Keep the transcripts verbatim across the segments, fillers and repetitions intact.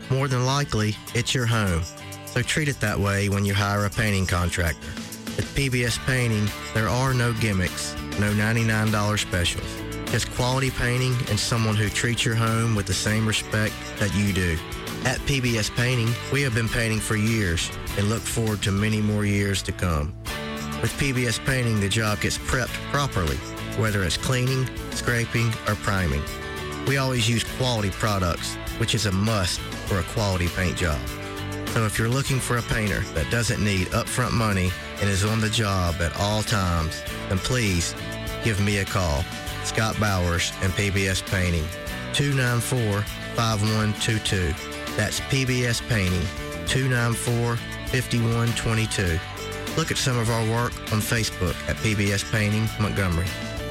more than likely, it's your home. So treat it that way when you hire a painting contractor. At P B S Painting, there are no gimmicks, no ninety-nine dollars specials. Just quality painting and someone who treats your home with the same respect that you do. At P B S Painting, we have been painting for years and look forward to many more years to come. With P B S Painting, the job gets prepped properly, whether it's cleaning, scraping, or priming. We always use quality products, which is a must for a quality paint job. So if you're looking for a painter that doesn't need upfront money and is on the job at all times, then please give me a call. Scott Bowers and P B S Painting, two nine four, five one two two. That's P B S Painting, two nine four, five one two two. Look at some of our work on Facebook at P B S Painting Montgomery.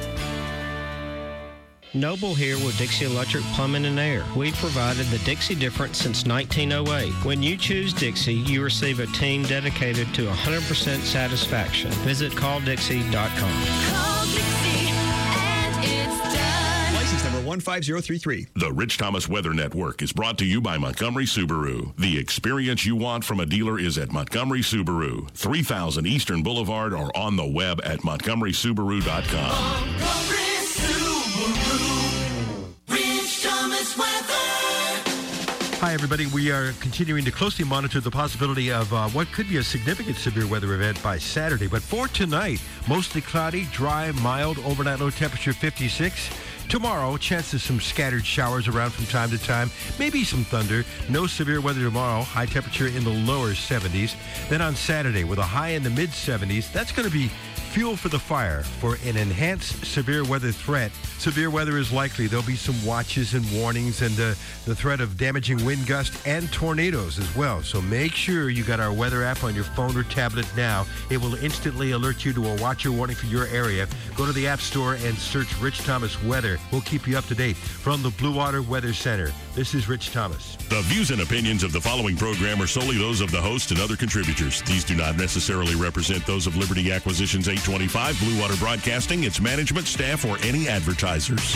Noble here with Dixie Electric Plumbing and Air. We've provided the Dixie difference since nineteen oh eight. When you choose Dixie, you receive a team dedicated to one hundred percent satisfaction. Visit call dixie dot com. Call Dixie and it's done. License number one five zero three three. The Rich Thomas Weather Network is brought to you by Montgomery Subaru. The experience you want from a dealer is at Montgomery Subaru, three thousand Eastern Boulevard, or on the web at montgomery subaru dot com. Montgomery Subaru. Rich Thomas Weather. Hi, everybody. We are continuing to closely monitor the possibility of uh, what could be a significant severe weather event by Saturday. But for tonight, mostly cloudy, dry, mild, overnight low temperature fifty-six. Tomorrow, chances of some scattered showers around from time to time. Maybe some thunder. No severe weather tomorrow. High temperature in the lower seventies. Then on Saturday, with a high in the mid seventies, that's going to be fuel for the fire for an enhanced severe weather threat. Severe weather is likely. There'll be some watches and warnings and uh, the threat of damaging wind gusts and tornadoes as well. So make sure you got our weather app on your phone or tablet now. It will instantly alert you to a watch or warning for your area. Go to the App Store and search Rich Thomas Weather. We'll keep you up to date. From the Blue Water Weather Center, this is Rich Thomas. The views and opinions of the following program are solely those of the host and other contributors. These do not necessarily represent those of Liberty Acquisitions eight twenty-five, Blue Water Broadcasting, its management, staff, or any advertisers.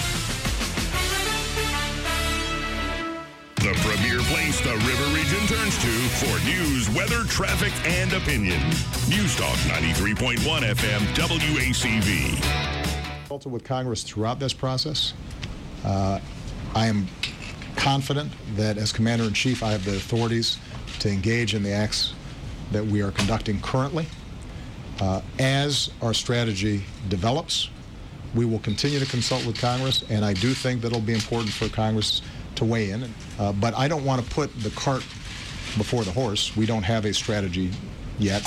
The premier place the River Region turns to for news, weather, traffic, and opinion. News Talk ninety-three point one F M W A C V. Consulted with Congress throughout this process. Uh, I am confident that as Commander-in-Chief, I have the authorities to engage in the acts that we are conducting currently. Uh, as our strategy develops, we will continue to consult with Congress, and I do think that it'll be important for Congress to weigh in. Uh, but I don't want to put the cart before the horse. We don't have a strategy yet.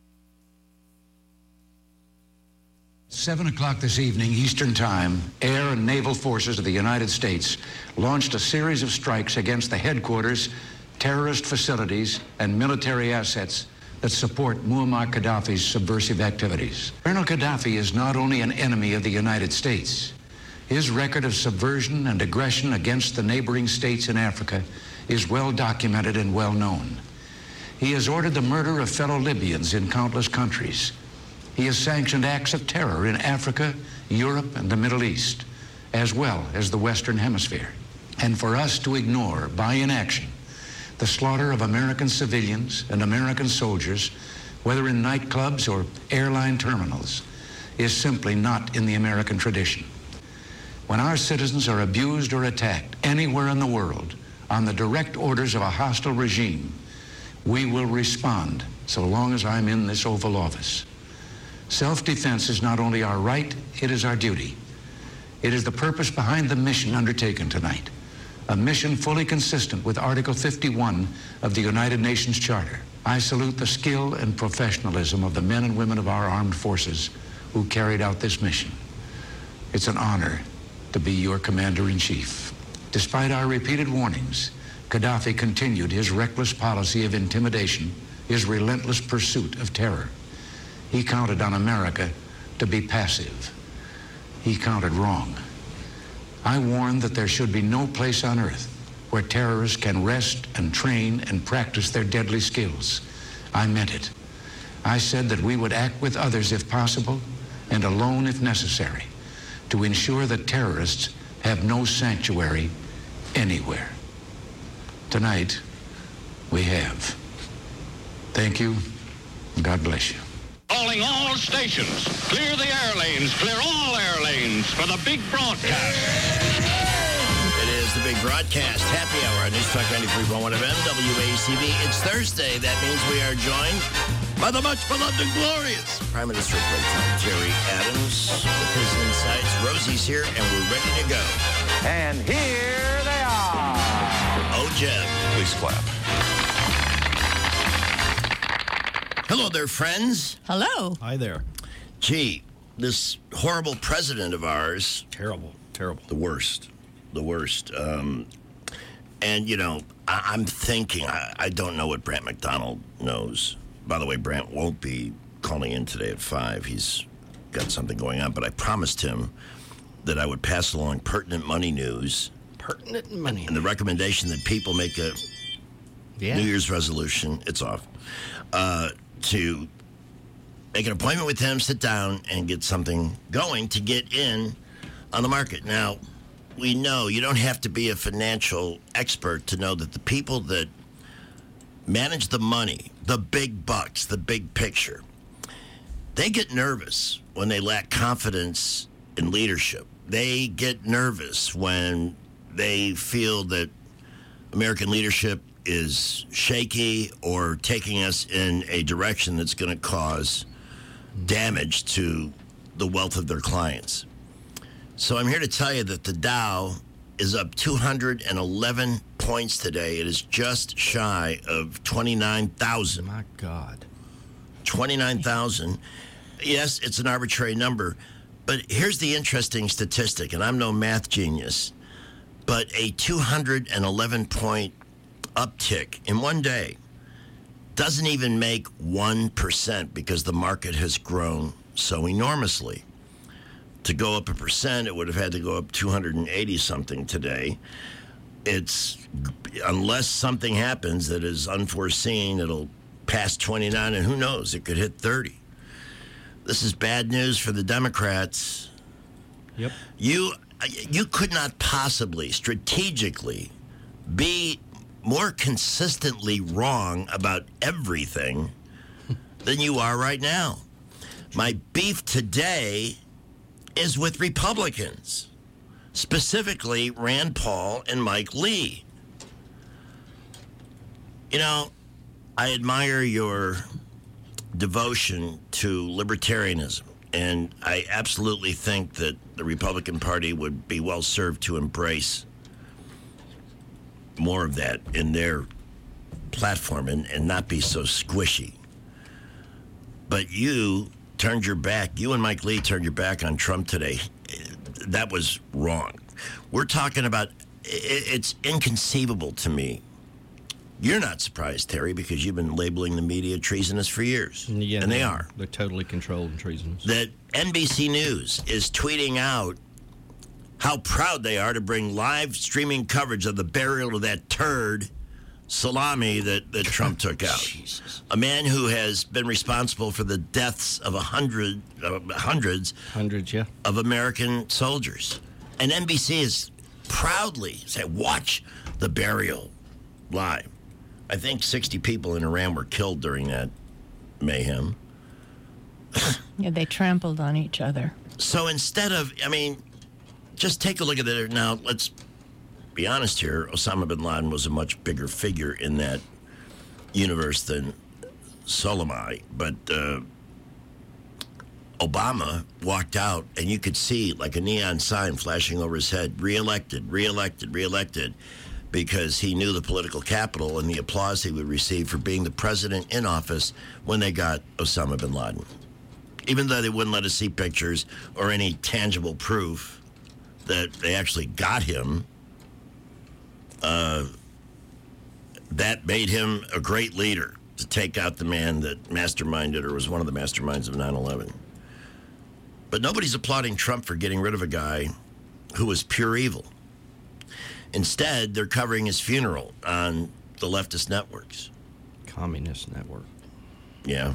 Seven o'clock this evening, Eastern Time, air and naval forces of the United States launched a series of strikes against the headquarters, terrorist facilities, and military assets that support Muammar Gaddafi's subversive activities. Colonel Gaddafi is not only an enemy of the United States. His record of subversion and aggression against the neighboring states in Africa is well documented and well known. He has ordered the murder of fellow Libyans in countless countries. He has sanctioned acts of terror in Africa, Europe, and the Middle East, as well as the Western Hemisphere. And for us to ignore, by inaction, the slaughter of American civilians and American soldiers, whether in nightclubs or airline terminals, is simply not in the American tradition. When our citizens are abused or attacked anywhere in the world on the direct orders of a hostile regime, we will respond so long as I'm in this Oval Office. Self-defense is not only our right, it is our duty. It is the purpose behind the mission undertaken tonight, a mission fully consistent with Article fifty-one of the United Nations Charter. I salute the skill and professionalism of the men and women of our armed forces who carried out this mission. It's an honor to be your commander-in-chief. Despite our repeated warnings, Gaddafi continued his reckless policy of intimidation, his relentless pursuit of terror. He counted on America to be passive. He counted wrong. I warned that there should be no place on earth where terrorists can rest and train and practice their deadly skills. I meant it. I said that we would act with others if possible and alone if necessary to ensure that terrorists have no sanctuary anywhere. Tonight, We have. Thank you, and God bless you. Calling all stations. Clear the air lanes. Clear all air lanes for the big broadcast. It is the big broadcast. Happy hour on News Talk ninety-three point one F M, W A C B. It's Thursday. That means we are joined by the much beloved and glorious Prime Minister of Playtime, Terry Adams, with his insights. Rosie's here, and we're ready to go. And here they are. Oh, Jeb. Please clap. Hello there, friends. Hello. Hi there. Gee, this horrible president of ours. Terrible, terrible. The worst. The worst. Um, and, you know, I- I'm thinking, I-, I don't know what Brant McDonald knows. By the way, Brant won't be calling in today at five. He's got something going on. But I promised him that I would pass along pertinent money news. Pertinent money. And the recommendation that people make a Yeah. New Year's resolution. It's off. Uh, to make an appointment with him, sit down, and get something going to get in on the market. Now, we know you don't have to be a financial expert to know that the people that manage the money, the big bucks, the big picture, they get nervous when they lack confidence in leadership. They get nervous when they feel that American leadership is shaky or taking us in a direction that's going to cause damage to the wealth of their clients. So I'm here to tell you that the Dow is up two hundred eleven points today. It is just shy of twenty-nine thousand. My God. twenty-nine thousand. Yes, it's an arbitrary number, but here's the interesting statistic, and I'm no math genius, but a two hundred eleven point uptick in one day doesn't even make one percent because the market has grown so enormously. To go up a percent, it would have had to go up two hundred eighty something today. It's, unless something happens that is unforeseen, it'll pass twenty-nine, and who knows, it could hit thirty. This is bad news for the Democrats. Yep. You, you could not possibly strategically be more consistently wrong about everything than you are right now. My beef today is with Republicans, specifically Rand Paul and Mike Lee. You know, I admire your devotion to libertarianism, and I absolutely think that the Republican Party would be well served to embrace more of that in their platform and, and not be so squishy. But you turned your back, you and Mike Lee turned your back on Trump today. That was wrong. We're talking about, it's inconceivable to me. You're not surprised, Terry, because you've been labeling the media treasonous for years. Yeah, and they they're- are. They're totally controlled and treasonous. That N B C News is tweeting out how proud they are to bring live streaming coverage of the burial of that turd Salami that, that Trump took out. Jesus. A man who has been responsible for the deaths of a hundred, uh, hundreds Hundreds, yeah. of American soldiers. And N B C is proudly say, watch the burial live. I think sixty people in Iran were killed during that mayhem. Yeah, they trampled on each other. So instead of, I mean, just take a look at it. Now, let's be honest here. Osama bin Laden was a much bigger figure in that universe than Soleimani. But uh, Obama walked out, and you could see like a neon sign flashing over his head, reelected, reelected, reelected, because he knew the political capital and the applause he would receive for being the president in office when they got Osama bin Laden. Even though they wouldn't let us see pictures or any tangible proof that they actually got him, uh, that made him a great leader to take out the man that masterminded or was one of the masterminds of nine eleven. But nobody's applauding Trump for getting rid of a guy who was pure evil. Instead, they're covering his funeral on the leftist networks. Communist network. Yeah.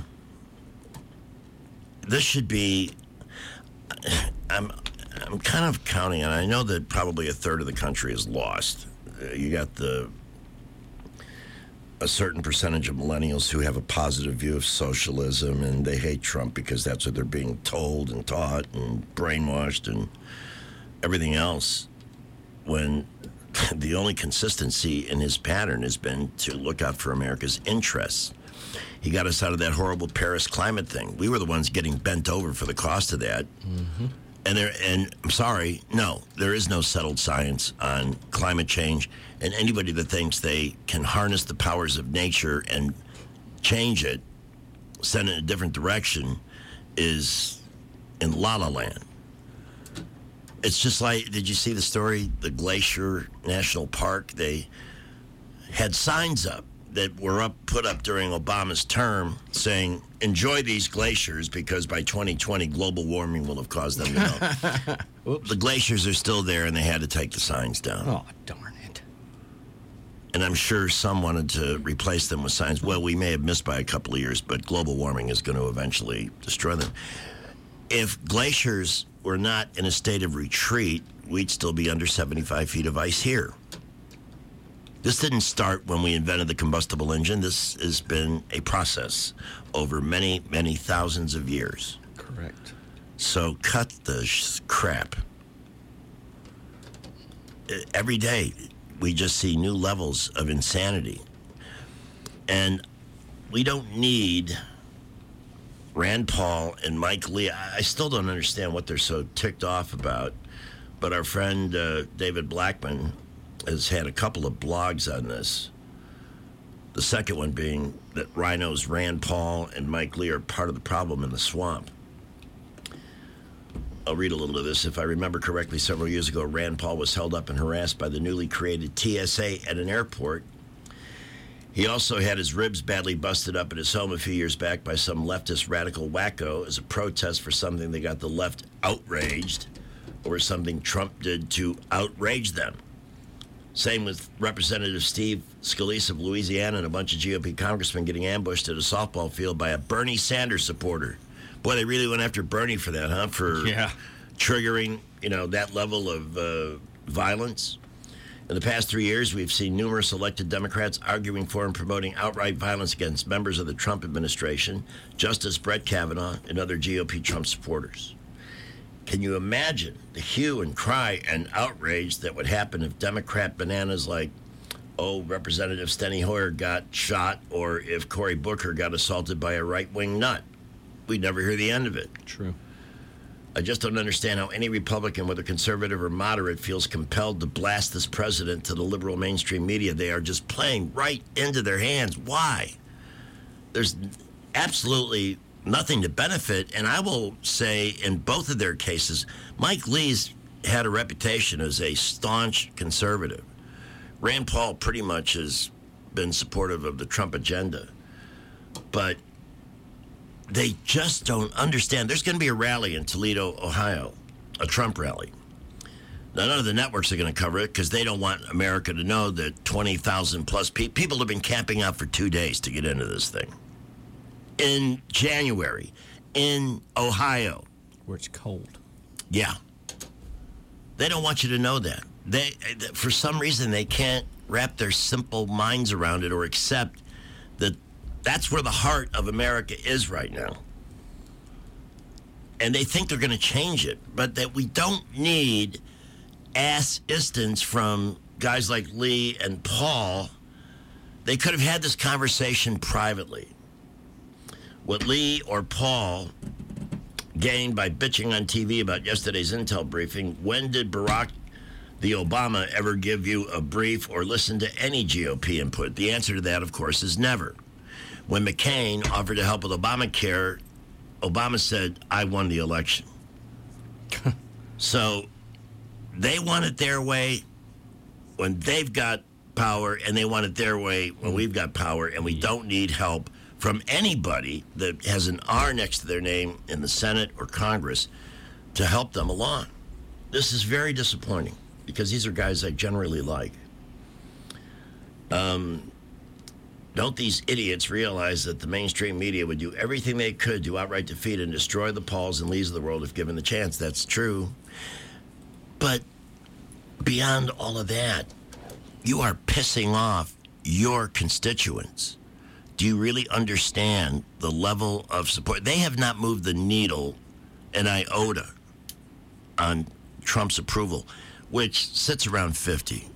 This should be, I'm, I'm kind of counting on, I know that probably a third of the country is lost. Uh, you got the a certain percentage of millennials who have a positive view of socialism, and they hate Trump because that's what they're being told and taught and brainwashed and everything else, when the only consistency in his pattern has been to look out for America's interests. He got us out of that horrible Paris climate thing. We were the ones getting bent over for the cost of that. Mm-hmm. And there, and I'm sorry, no, there is no settled science on climate change. And anybody that thinks they can harness the powers of nature and change it, send it in a different direction, is in La La Land. It's just like, did you see the story? The Glacier National Park, they had signs up that were up put up during Obama's term saying, enjoy these glaciers because by twenty twenty, global warming will have caused them to melt. The glaciers are still there, and they had to take the signs down. Oh, darn it. And I'm sure some wanted to replace them with signs. Well, we may have missed by a couple of years, but global warming is going to eventually destroy them. If glaciers were not in a state of retreat, we'd still be under seventy-five feet of ice here. This didn't start when we invented the combustible engine. This has been a process over many, many thousands of years. Correct. So cut the sh- crap. Every day, we just see new levels of insanity. And we don't need Rand Paul and Mike Lee. I still don't understand what they're so ticked off about. But our friend uh, David Blackman has had a couple of blogs on this. The second one being that rhinos Rand Paul and Mike Lee are part of the problem in the swamp. I'll read a little of this. If I remember correctly, several years ago, Rand Paul was held up and harassed by the newly created T S A at an airport. He also had his ribs badly busted up at his home a few years back by some leftist radical wacko as a protest for something that got the left outraged, or something Trump did to outrage them. Same with Representative Steve Scalise of Louisiana and a bunch of G O P congressmen getting ambushed at a softball field by a Bernie Sanders supporter. Boy, they really went after Bernie for that, huh? For yeah. triggering, you know, that level of uh, violence. In the past three years, we've seen numerous elected Democrats arguing for and promoting outright violence against members of the Trump administration, Justice Brett Kavanaugh and other G O P Trump supporters. Can you imagine the hue and cry and outrage that would happen if Democrat bananas like, oh, Representative Steny Hoyer got shot, or if Cory Booker got assaulted by a right-wing nut? We'd never hear the end of it. True. I just don't understand how any Republican, whether conservative or moderate, feels compelled to blast this president to the liberal mainstream media. They are just playing right into their hands. Why? There's absolutely nothing to benefit, and I will say in both of their cases, Mike Lee's had a reputation as a staunch conservative. Rand Paul pretty much has been supportive of the Trump agenda, but they just don't understand. There's going to be a rally in Toledo, Ohio, a Trump rally. Now, none of the networks are going to cover it because they don't want America to know that twenty thousand plus pe- people have been camping out for two days to get into this thing. In January, in Ohio. Where it's cold. Yeah. They don't want you to know that. They, for some reason, they can't wrap their simple minds around it or accept that that's where the heart of America is right now. And they think they're going to change it, but that we don't need assistance from guys like Lee and Paul. They could have had this conversation privately. What Lee or Paul gained by bitching on T V about yesterday's intel briefing, when did Barack the Obama ever give you a brief or listen to any G O P input? The answer to that, of course, is never. When McCain offered to help with Obamacare, Obama said, I won the election. So they want it their way when they've got power, and they want it their way when we've got power, and we don't need help from anybody that has an R next to their name in the Senate or Congress to help them along. This is very disappointing because these are guys I generally like. Um... Don't these idiots realize that the mainstream media would do everything they could to outright defeat and destroy the Pauls and Lees of the world if given the chance? That's true. But beyond all of that, you are pissing off your constituents? Do you really understand the level of support? They have not moved the needle an iota on Trump's approval, which sits around fifty.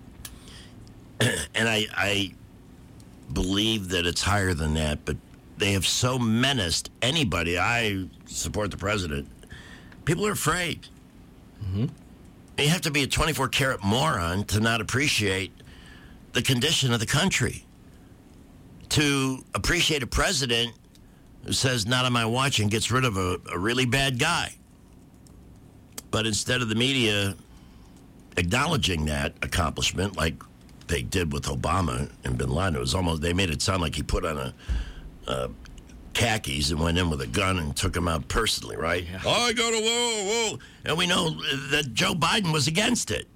And I, I believe that it's higher than that, but they have so menaced anybody. I support the president. People are afraid. Mm-hmm. You have to be a twenty-four karat moron to not appreciate the condition of the country. To appreciate a president who says, not on my watch, and gets rid of a, a really bad guy. But instead of the media acknowledging that accomplishment, like they did with Obama and bin Laden, it was almost, they made it sound like he put on a, a khakis and went in with a gun and took him out personally, right? Yeah. Oh, I go to whoa, whoa. And we know that Joe Biden was against it.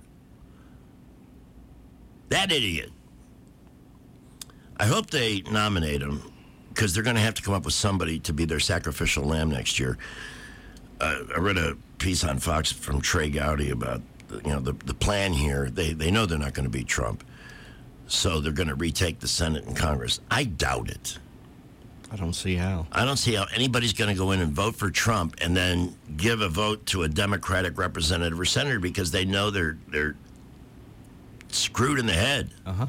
That idiot. I hope they nominate him, because they're going to have to come up with somebody to be their sacrificial lamb next year. Uh, I read a piece on Fox from Trey Gowdy about, you know, the, the plan here. They, they know they're not going to beat Trump, so they're going to retake the Senate and Congress. I doubt it. I don't see how. I don't see how anybody's going to go in and vote for Trump and then give a vote to a Democratic representative or senator, because they know they're they're screwed in the head. Uh-huh.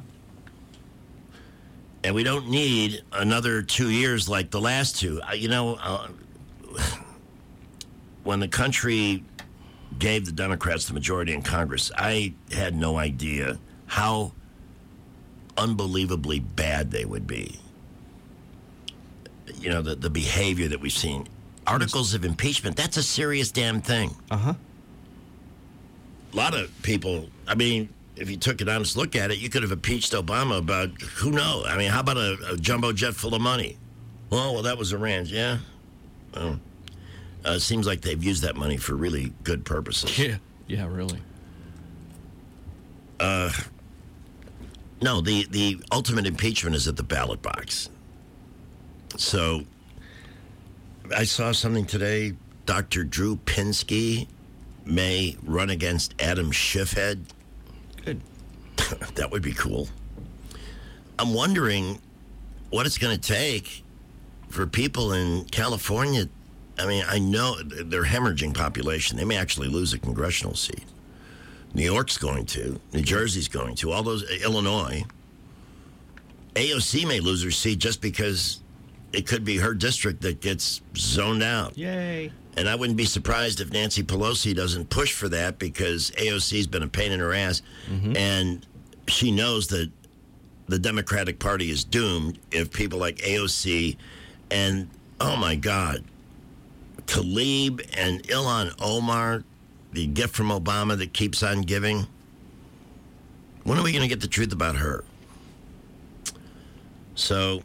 And we don't need another two years like the last two. Uh, you know, uh, when the country gave the Democrats the majority in Congress, I had no idea how unbelievably bad they would be. You know, the, the behavior that we've seen. Articles of impeachment, that's a serious damn thing. Uh-huh. A lot of people, I mean, if you took an honest look at it, you could have impeached Obama about, who knows? I mean, how about a, a jumbo jet full of money? Oh, well, that was Iran's, yeah? Oh. Uh, it seems like they've used that money for really good purposes. Yeah, yeah, really. Uh, no, the, the ultimate impeachment is at the ballot box. So, I saw something today. Doctor Drew Pinsky may run against Adam Schiffhead. Good. That would be cool. I'm wondering what it's going to take for people in California. I mean, I know they're hemorrhaging population. They may actually lose a congressional seat. New York's going to. New Jersey's going to. All those, Illinois. A O C may lose her seat just because it could be her district that gets zoned out. Yay. And I wouldn't be surprised if Nancy Pelosi doesn't push for that, because A O C's been a pain in her ass. Mm-hmm. And she knows that the Democratic Party is doomed if people like A O C and, oh my God, Tlaib and Ilhan Omar, the gift from Obama that keeps on giving. When are we going to get the truth about her? So,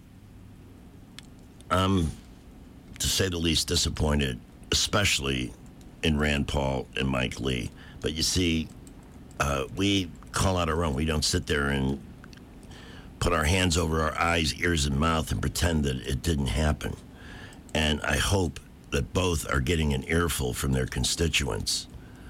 I'm, to say the least, disappointed, especially in Rand Paul and Mike Lee. But you see, uh, we call out our own. We don't sit there and put our hands over our eyes, ears, and mouth and pretend that it didn't happen. And I hope that both are getting an earful from their constituents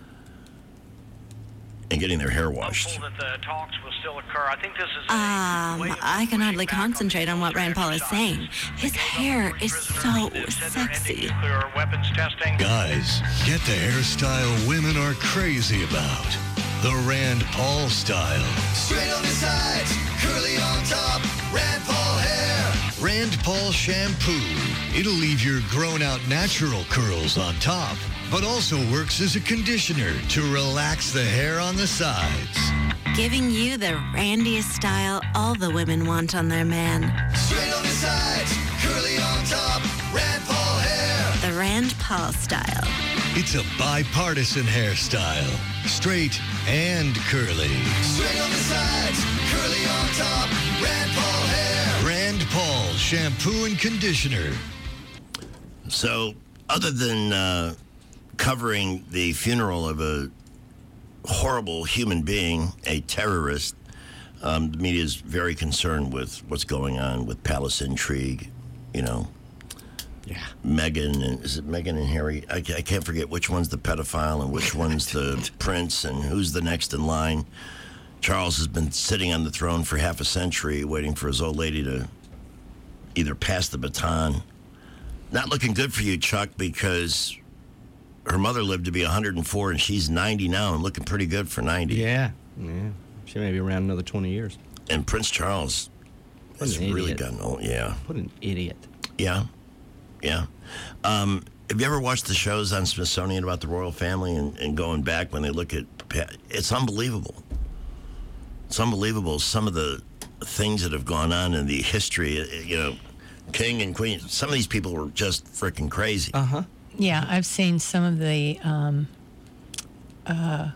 and getting their hair washed. That the talks will still occur. I think this is Um, I can hardly concentrate on what Rand Paul is saying. His hair is so sexy. weapons testing. Guys, get the hairstyle women are crazy about. The Rand Paul style. Straight on the sides, curly on top, Rand Paul hair. Rand Paul shampoo. It'll leave your grown-out natural curls on top, but also works as a conditioner to relax the hair on the sides. Giving you the randiest style all the women want on their man. Straight on the sides, curly on top, Rand Paul hair. The Rand Paul style. It's a bipartisan hairstyle. Straight and curly. Straight on the sides, curly on top, Rand Paul hair. Rand Paul shampoo and conditioner. So, other than uh, covering the funeral of a horrible human being, a terrorist, um, the media is very concerned with what's going on with palace intrigue, you know. Yeah. Meghan, and is it Meghan and Harry? I, I can't forget which one's the pedophile and which one's the prince and who's the next in line. Charles has been sitting on the throne for half a century waiting for his old lady to either pass the baton. Not looking good for you, Chuck, because her mother lived to be one hundred four and she's ninety now and looking pretty good for ninety. Yeah, yeah. She may be around another twenty years. And Prince Charles has really gotten old. Yeah. What an idiot. Yeah. Yeah. Um, have you ever watched the shows on Smithsonian about the royal family and, and going back when they look at... It's unbelievable. It's unbelievable. Some of the things that have gone on in the history, you know, king and queen, some of these people were just freaking crazy. Uh-huh. Yeah, I've seen some of the um, uh,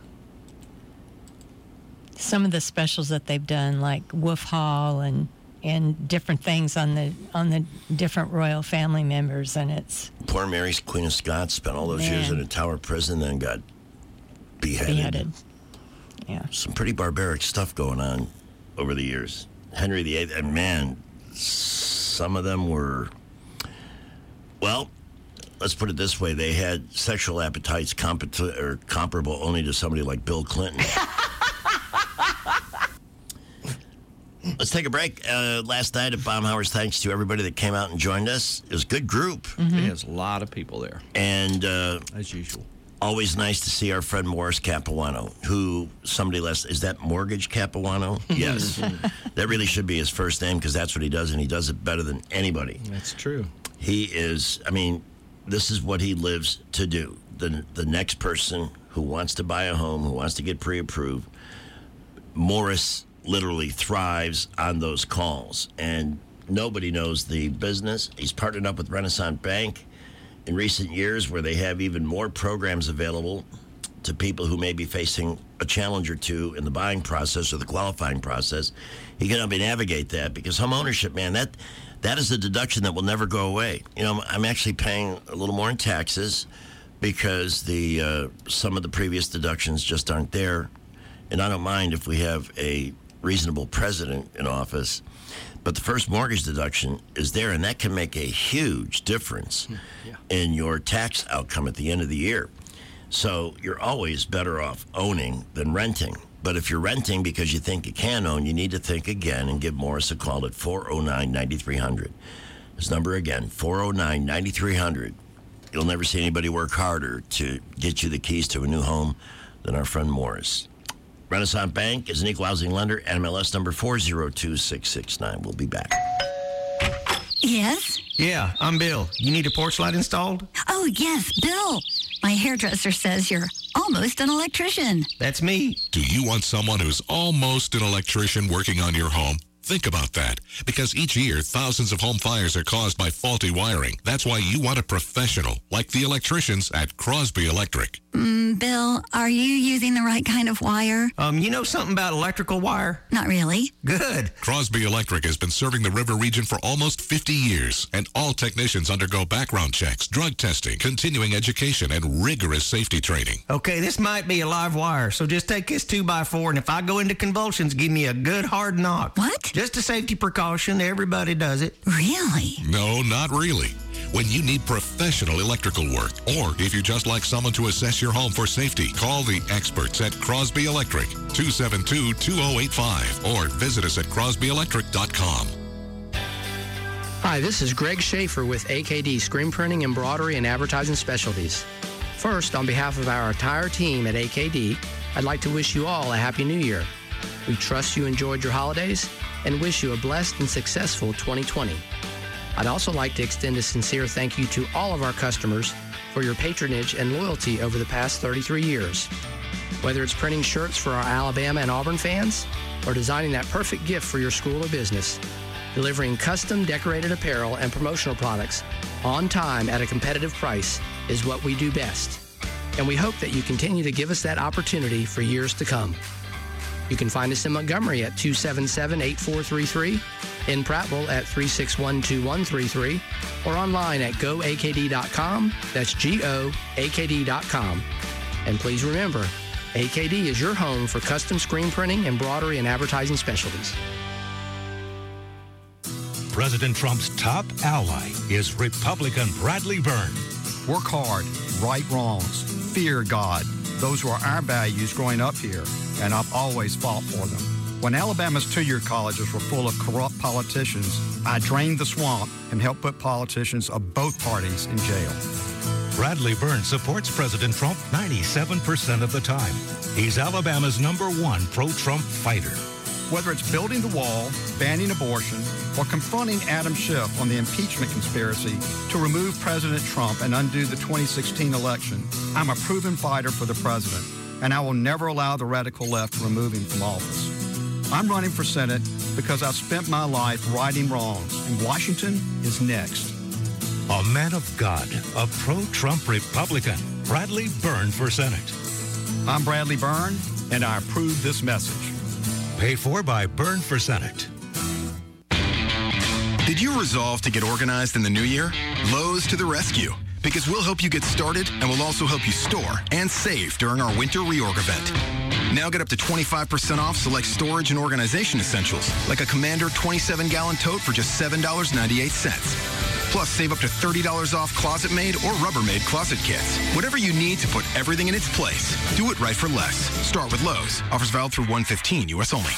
some of the specials that they've done, like Wolf Hall and and different things on the on the different royal family members, and it's poor Mary's Queen of Scots spent all those Man. years in a Tower prison, then got beheaded. beheaded. Yeah, some pretty barbaric stuff going on over the years. Henry the Eighth, and man, some of them were, well, let's put it this way: they had sexual appetites compet- or comparable only to somebody like Bill Clinton. Let's take a break. Uh, last night at Baumhauer's, thanks to everybody that came out and joined us. It was a good group. Mm-hmm. There's a lot of people there. And uh, as usual. Always nice to see our friend Morris Capuano, who somebody less, is that Mortgage Capuano? Yes. That really should be his first name because that's what he does, and he does it better than anybody. That's true. He is, I mean, this is what he lives to do. The, the next person who wants to buy a home, who wants to get pre-approved, Morris literally thrives on those calls, and nobody knows the business. He's partnered up with Renaissance Bank in recent years where they have even more programs available to people who may be facing a challenge or two in the buying process or the qualifying process. He can help me navigate that because home ownership, man, that that is a deduction that will never go away. You know, I'm actually paying a little more in taxes because the uh, some of the previous deductions just aren't there. And I don't mind if we have a reasonable president in office, but the first mortgage deduction is there, and that can make a huge difference yeah. in your tax outcome at the end of the year. So you're always better off owning than renting. But if you're renting because you think you can own, you need to think again and give Morris a call at four oh nine, nine three hundred. His number again, four oh nine, nine three hundred. You'll never see anybody work harder to get you the keys to a new home than our friend Morris. Renaissance Bank is an equal housing lender, N M L S number four zero two six six nine. We'll be back. Yes? Yeah, I'm Bill. You need a porch light installed? Oh, yes, Bill. My hairdresser says you're almost an electrician. That's me. Do you want someone who's almost an electrician working on your home? Think about that, because each year, thousands of home fires are caused by faulty wiring. That's why you want a professional, like the electricians at Crosby Electric. Mm, Bill, are you using the right kind of wire? Um, you know something about electrical wire? Not really. Good. Crosby Electric has been serving the River region for almost fifty years, and all technicians undergo background checks, drug testing, continuing education, and rigorous safety training. Okay, this might be a live wire, so just take this two by four, and if I go into convulsions, give me a good hard knock. What? Just a safety precaution. Everybody does it. Really? No, not really. When you need professional electrical work, or if you just like someone to assess your home for safety, call the experts at Crosby Electric, two seven two, two oh eight five, or visit us at crosby electric dot com. Hi, this is Greg Schaefer with A K D Screen Printing, Embroidery, and Advertising Specialties. First, on behalf of our entire team at A K D, I'd like to wish you all a Happy New Year. We trust you enjoyed your holidays and wish you a blessed and successful twenty twenty. I'd also like to extend a sincere thank you to all of our customers for your patronage and loyalty over the past thirty-three years. Whether it's printing shirts for our Alabama and Auburn fans or designing that perfect gift for your school or business, delivering custom decorated apparel and promotional products on time at a competitive price is what we do best. And we hope that you continue to give us that opportunity for years to come. You can find us in Montgomery at two seven seven, eight four three three, in Prattville at three six one, two one three three, or online at go A K D dot com. That's G O A K D dot com. And please remember, A K D is your home for custom screen printing, embroidery, and advertising specialties. President Trump's top ally is Republican Bradley Byrne. Work hard, right wrongs, fear God. Those were our values growing up here. and I've always fought for them. When Alabama's two-year colleges were full of corrupt politicians, I drained the swamp and helped put politicians of both parties in jail. Bradley Byrne supports President Trump ninety-seven percent of the time. He's Alabama's number one pro-Trump fighter. Whether it's building the wall, banning abortion, or confronting Adam Schiff on the impeachment conspiracy to remove President Trump and undo the twenty sixteen election, I'm a proven fighter for the president, and I will never allow the radical left to remove him from office. I'm running for Senate because I've spent my life righting wrongs, and Washington is next. A man of God, a pro-Trump Republican, Bradley Byrne for Senate. I'm Bradley Byrne, and I approve this message. Paid for by Byrne for Senate. Did you resolve to get organized in the new year? Lowe's to the rescue. Because we'll help you get started, and we'll also help you store and save during our winter reorg event. Now get up to twenty-five percent off select storage and organization essentials, like a Commander twenty-seven gallon tote for just seven dollars and ninety-eight cents. Plus, save up to thirty dollars off Closet-Made or Rubbermaid closet kits. Whatever you need to put everything in its place, do it right for less. Start with Lowe's. Offers valid through one fifteen U S only.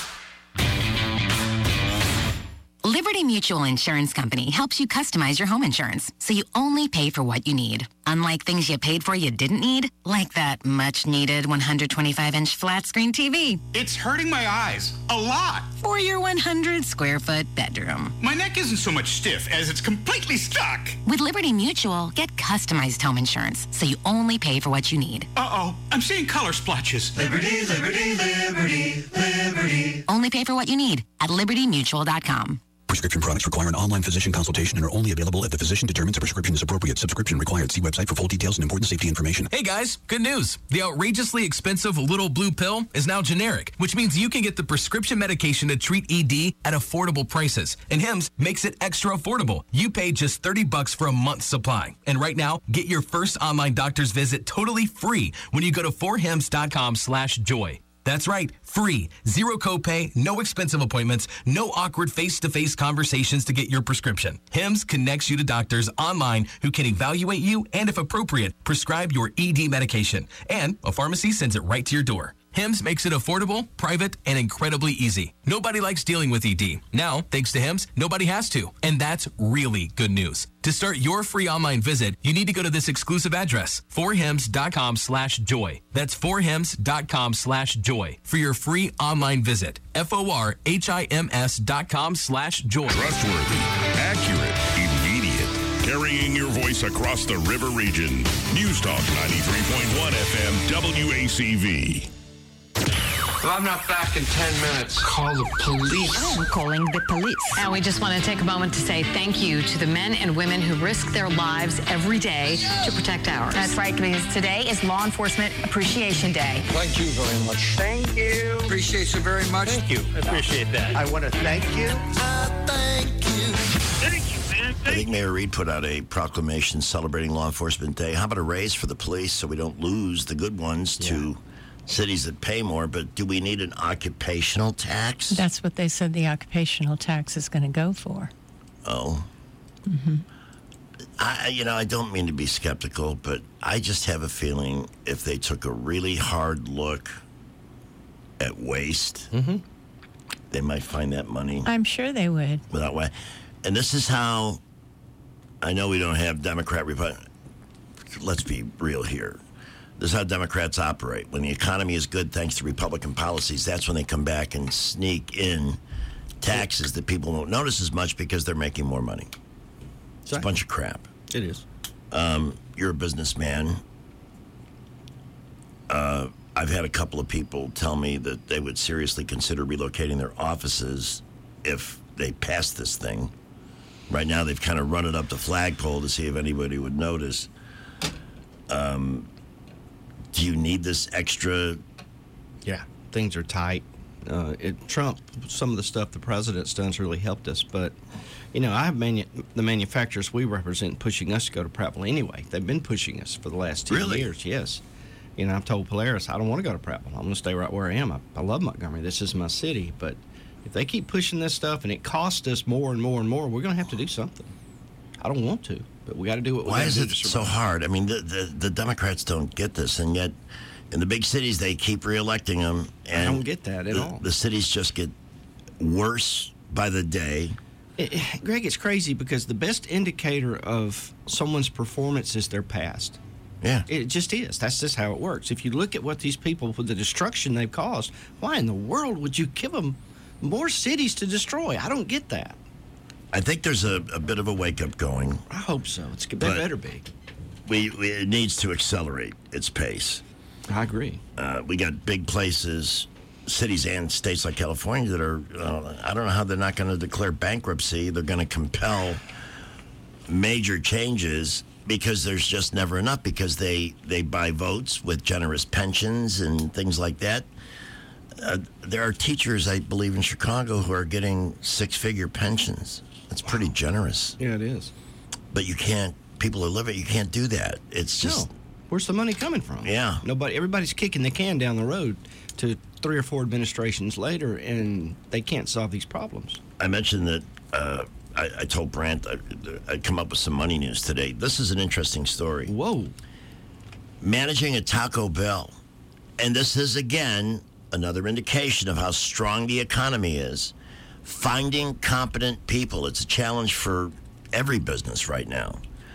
Liberty Mutual Insurance Company helps you customize your home insurance so you only pay for what you need. Unlike things you paid for you didn't need, like that much-needed one hundred twenty-five inch flat-screen T V. It's hurting my eyes a lot. For your one hundred square foot bedroom. My neck isn't so much stiff as it's completely stuck. With Liberty Mutual, get customized home insurance so you only pay for what you need. Uh-oh, I'm seeing color splotches. Liberty, liberty, liberty, liberty. Only pay for what you need at liberty mutual dot com. Prescription products require an online physician consultation and are only available if the physician determines a prescription is appropriate. Subscription required. See website for full details and important safety information. Hey guys, good news. The outrageously expensive Little Blue Pill is now generic, which means you can get the prescription medication to treat E D at affordable prices. And Hims makes it extra affordable. You pay just thirty bucks for a month's supply. And right now, get your first online doctor's visit totally free when you go to four hims dot com slash joy. That's right, free, zero copay, no expensive appointments, no awkward face-to-face conversations to get your prescription. Hims connects you to doctors online who can evaluate you and, if appropriate, prescribe your E D medication. And a pharmacy sends it right to your door. Hims makes it affordable, private, and incredibly easy. Nobody likes dealing with E D. Now, thanks to Hims, nobody has to. And that's really good news. To start your free online visit, you need to go to this exclusive address, four hims dot com slash joy. That's four hims dot com slash joy for your free online visit. F O R H I M S dot com slash joy. Trustworthy, accurate, immediate. Carrying your voice across the river region. News Talk ninety-three point one F M W A C V. Well, I'm not back in ten minutes. Call the police. I'm calling the police. And we just want to take a moment to say thank you to the men and women who risk their lives every day to protect ours. That's right, because today is Law Enforcement Appreciation Day. Thank you very much. Thank you. Appreciate you very much. Thank you. I appreciate that. I want to thank you. I thank you. Thank you, man. I think Mayor Reed put out a proclamation celebrating Law Enforcement Day. How about a raise for the police so we don't lose the good ones yeah. to cities that pay more? But do we need an occupational tax? That's what they said the occupational tax is going to go for. Oh. Mm-hmm. I, you know, I don't mean to be skeptical, but I just have a feeling if they took a really hard look at waste, mm-hmm. they might find that money. I'm sure they would. Without way. And this is how, I know we don't have Democrat, Republican. Let's be real here. This is how Democrats operate. When the economy is good, thanks to Republican policies, that's when they come back and sneak in taxes that people won't notice as much because they're making more money. It's a bunch of crap. It is. Um, you're a businessman. Uh, I've had a couple of people tell me that they would seriously consider relocating their offices if they passed this thing. Right now, they've kind of run it up the flagpole to see if anybody would notice. Um... Do you need this extra? Yeah, things are tight. Uh, it, Trump, some of the stuff the president's done has really helped us. But, you know, I have manu- the manufacturers we represent pushing us to go to Prattville anyway. They've been pushing us for the last ten really? years, yes. You know, I've told Polaris, I don't want to go to Prattville. I'm going to stay right where I am. I, I love Montgomery. This is my city. But if they keep pushing this stuff and it costs us more and more and more, we're going to have to do something. I don't want to, but we got to do what we got to do. Why is it so hard? I mean, the, the, the Democrats don't get this, and yet In the big cities, they keep reelecting them. And I don't get that at the, all. The cities just get worse by the day. It, it, Greg, it's crazy because the best indicator of someone's performance is their past. Yeah. It just is. That's just how it works. If you look at what these people, with the destruction they've caused, why in the world would you give them more cities to destroy? I don't get that. I think there's a, a bit of a wake-up going. I hope so. It's it better be. We, we it needs to accelerate its pace. I agree. Uh, we got big places, cities and states like California that are, uh, I don't know how they're not going to declare bankruptcy. They're going to compel major changes because there's just never enough, because they, they buy votes with generous pensions and things like that. Uh, there are teachers, I believe, in Chicago who are getting six-figure pensions. That's pretty wow. generous. Yeah, it is. But you can't, people who live it, you can't do that. It's just... No. Where's the money coming from? Yeah. Nobody. Everybody's kicking the can down the road to three or four administrations later, and they can't solve these problems. I mentioned that uh, I, I told Brant I, I'd come up with some money news today. This is an interesting story. Whoa. Managing a Taco Bell. And this is, again, another indication of how strong the economy is. Finding competent people. It's a challenge for every business right now.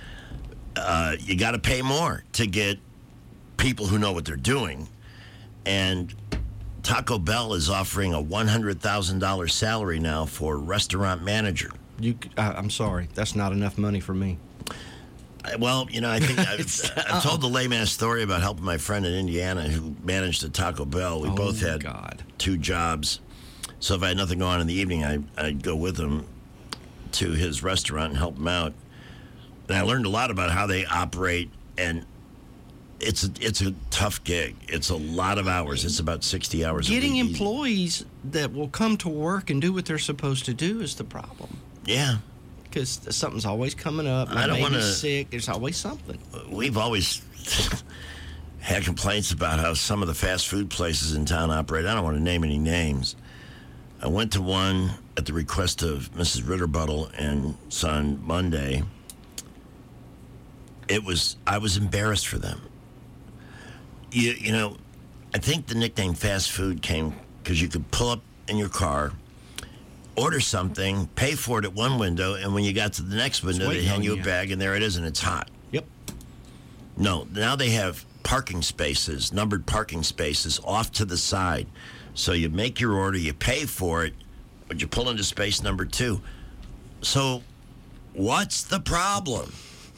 Uh, you got to pay more to get people who know what they're doing. And Taco Bell is offering a one hundred thousand dollars salary now for restaurant manager. You, uh, I'm sorry. That's not enough money for me. I, well, you know, I think I've, I've told the layman story about helping my friend in Indiana who managed a Taco Bell. We oh, both had God. two jobs. So if I had nothing going on in the evening, I, I'd go with him to his restaurant and help him out. And I learned a lot about how they operate, and it's a, it's a tough gig. It's a lot of hours. It's about sixty hours Getting a week. Getting employees that will come to work and do what they're supposed to do is the problem. Yeah. Because something's always coming up. My I don't want to... sick. There's always something. We've always had complaints about how some of the fast food places in town operate. I don't want to name any names. I went to one at the request of Missus Ritterbuttle and Son Monday. It was, I was embarrassed for them. You, you know, I think the nickname fast food came because you could pull up in your car, order something, pay for it at one window, and when you got to the next window, they hand you a bag, and there it is, and it's hot. Yep. No, now they have parking spaces, numbered parking spaces off to the side. So you make your order, you pay for it, but you pull into space number two. So what's the problem?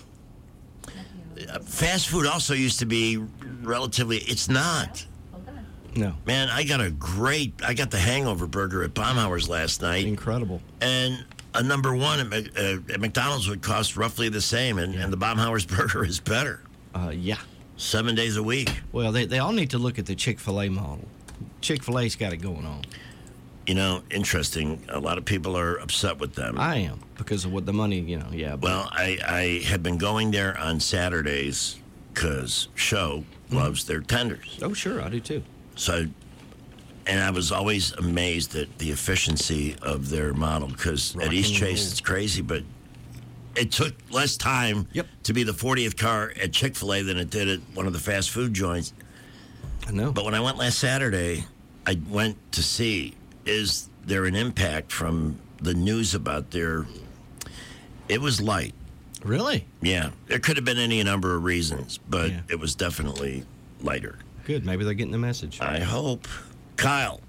Fast food also used to be relatively, it's not. No. Man, I got a great, I got the hangover burger at Baumhauer's last night. Incredible. And a number one at, uh, at McDonald's would cost roughly the same, and, yeah. and the Baumhauer's burger is better. Uh, yeah. Seven days a week. Well, they, they all need to look at the Chick-fil-A model. Chick-fil-A's got it going on. You know, interesting. A lot of people are upset with them. I am, because of what the money, you know, yeah. But. Well, I, I have been going there on Saturdays because Show loves mm. their tenders. Oh, sure, I do too. So, and I was always amazed at the efficiency of their model, because at East Chase it's crazy, but it took less time yep. to be the fortieth car at Chick-fil-A than it did at one of the fast food joints. I know. But when I went last Saturday, I went to see, is there an impact from the news about their... It was light. Really? Yeah. There could have been any number of reasons, but yeah. it was definitely lighter. Good. Maybe they're getting the message. I hope. Kyle.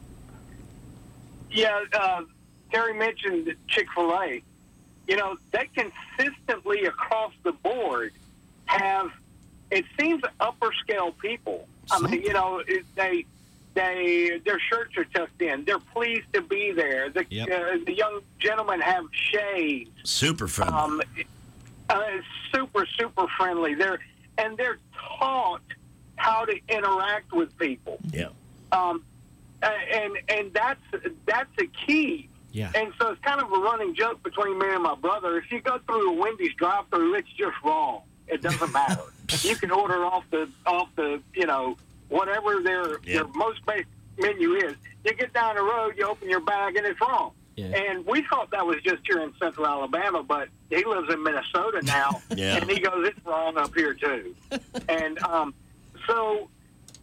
Yeah, uh, Terry mentioned Chick-fil-A. You know, they consistently across the board have, it seems, upper scale people. I mean, you know, it, they, they, their shirts are tucked in. They're pleased to be there. The, yep. uh, the young gentlemen have shades. Super friendly. Um, uh, super, super friendly. They're and they're taught how to interact with people. Yeah. Um, and and that's that's the key. Yeah. And so it's kind of a running joke between me and my brother. If you go through a Wendy's drive-through, it's just wrong. It doesn't matter. You can order off the off the you know whatever their yep. their most basic menu is. You get down the road, you open your bag, and it's wrong. Yeah. And we thought that was just here in Central Alabama, but he lives in Minnesota now, yeah. and he goes, it's wrong up here too. And um, so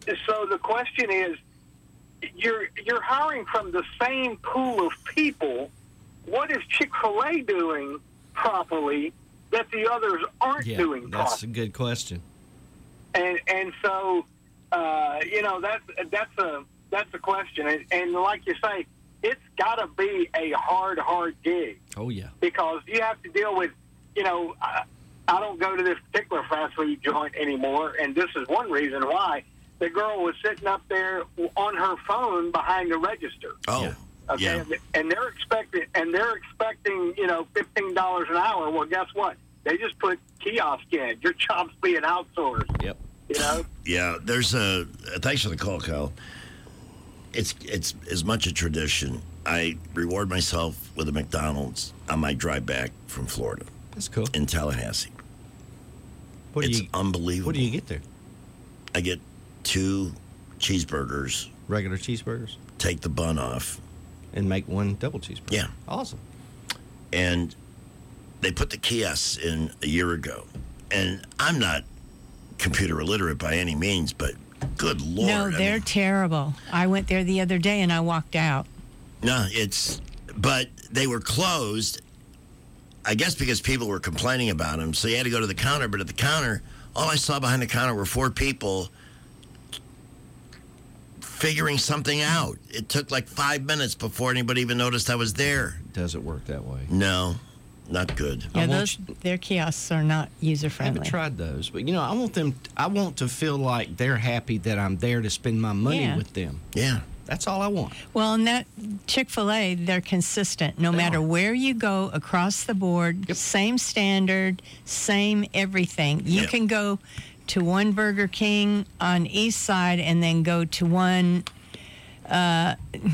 so the question is, you're you're hiring from the same pool of people. What is Chick-fil-A doing properly that the others aren't yeah, doing properly? That's a good question. And and so, uh, you know, that's that's a that's a question. And, and like you say, it's got to be a hard, hard gig. Oh yeah. Because you have to deal with, you know, I, I don't go to this particular fast food joint anymore, and this is one reason why. The girl was sitting up there on her phone behind the register. Oh, okay, yeah. And they're expecting, and they're expecting, you know, fifteen dollars an hour. Well, guess what? They just put kiosk in. Your job's being outsourced. Yep. You know. Yeah, there's a. Thanks for the call, Kyle. It's it's as much a tradition. I reward myself with a McDonald's on my drive back from Florida. That's cool. In Tallahassee. What do it's you, unbelievable. What do you get there? I get two cheeseburgers. Regular cheeseburgers? Take the bun off. And make one double cheeseburger? Yeah. Awesome. And they put the kiosks in a year ago. And I'm not computer illiterate by any means, but good Lord. No, they're I mean, terrible. I went there the other day and I walked out. No, it's, but they were closed, I guess because people were complaining about them. So you had to go to the counter, but at the counter, all I saw behind the counter were four people figuring something out. It took like five minutes before anybody even noticed I was there. Doesn't work that way. No, not good. Yeah, those their kiosks are not user I friendly. haven't tried those, but you know, I want them. I want to feel like they're happy that I'm there to spend my money Yeah. with them. Yeah, that's all I want. Well, and that Chick-fil-A, they're consistent. No They matter are. where you go across the board, same standard, same everything. You Yep. can go to one Burger King on East Side and then go to one uh,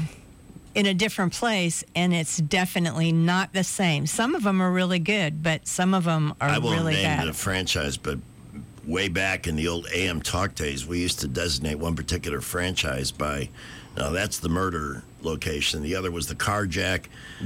in a different place, and it's definitely not the same. Some of them are really good, but some of them are I won't really name bad. the franchise, but way back in the old A M Talk days, we used to designate one particular franchise by, now that's the murder location. The other was the carjack,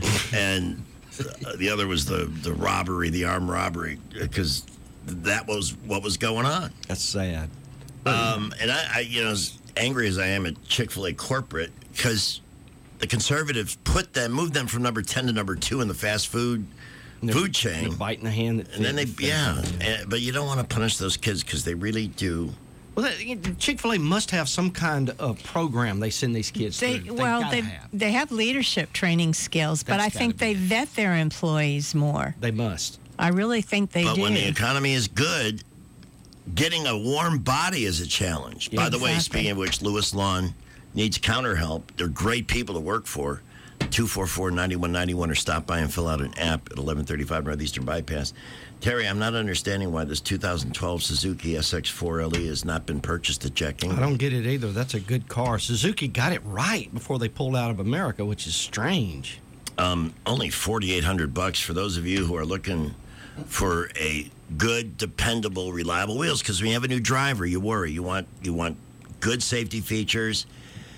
and uh, the other was the, the robbery, the armed robbery, because that was what was going on. That's sad. Um, and I, I, you know, as angry as I am at Chick-fil-A corporate, because the conservatives put them, moved them from number ten to number two in the fast food food chain. They're biting the hand that And then they, feeds- yeah, and, but you don't want to punish those kids because they really do. Well, that- Chick-fil-A must have some kind of program they send these kids They, through. well, gotta they have. they have leadership training skills, but That's I think gotta they vet their employees more. They must. I really think they but do. when the economy is good, getting a warm body is a challenge. Yeah, By the way, exactly. speaking of which, Lewis Lawn needs counter help. They're great people to work for. two four four, nine one nine one or stop by and fill out an app at eleven thirty-five Northeastern Bypass. Terry, I'm not understanding why this two thousand twelve Suzuki S X four L E has not been purchased at Jack I Ingram. don't get it either. That's a good car. Suzuki got it right before they pulled out of America, which is strange. Um, only forty-eight hundred bucks for those of you who are looking for a good, dependable, reliable wheels. Because when you have a new driver, you worry. You want you want good safety features.